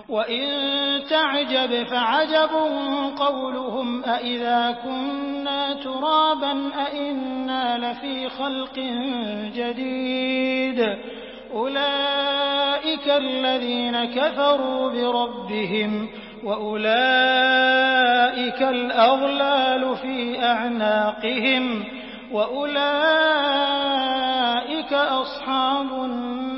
وَإِن تَعْجَبْ فَعَجَبٌ قَوْلُهُمْ أَإِذَا كُنَّا تُرَابًا أَإِنَّا لَفِي خَلْقٍ جَدِيدٍ ۗ أُولَٰئِكَ الَّذِينَ كَفَرُوا بِرَبِّهِمْ ۖ وَأُولَٰئِكَ الْأَغْلَالُ فِي أَعْنَاقِهِمْ ۖ وَأُولَٰئِكَ أَصْحَابُ النَّارِ